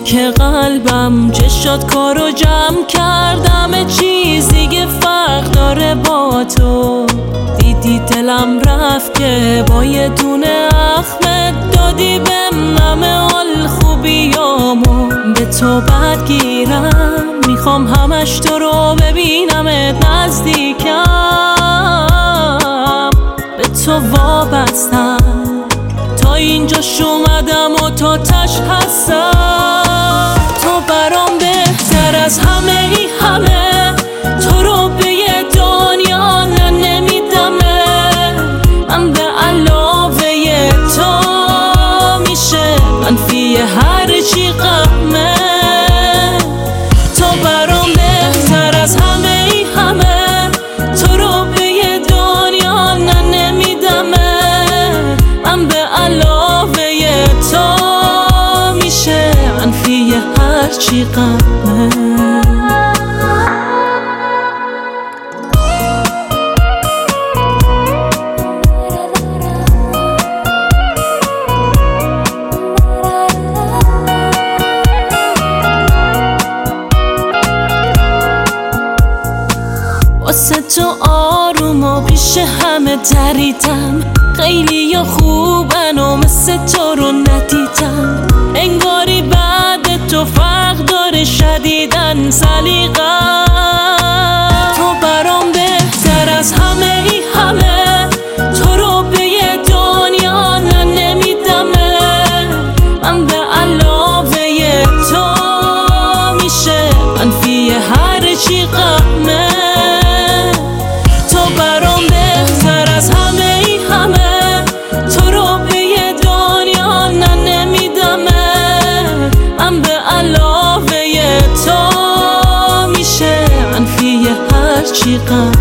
که قلبم چشات کارو جمع کردم، چیزی که فرق داره با تو. دیدی دلم رفت که با یه دونه اخمت دادی بهم همه حال خوبیامو. به تو بدگیرم میخوام همش تو رو ببینمت نزدیکم، به تو وابستم تا اینجاش اومدم و تا تش هستم. تو برام بهتر از همه ای همه، تو رو به یه دنیا نمیدمه. من به علاوه تو میشه منفی هر چی غمه. تو برام بهتر از همه ای همه، تو رو به یه دنیا نمیدمه. من به علاوه تو میشه منفی هر چی غمه. واسه تو آروم و پیش همه دریدم، خیلی یا خوبن و مثل تو رو ندیدم. انگاری بعد تو فرق داره شدیدن سلیقه‌م. تو برام بهتر از همه ای همه، تو رو به یه دنیا نمیدمه. من به علاوه تو میشه منفی هر چی غمه. علاوه تو میشه منفی هر چی غم.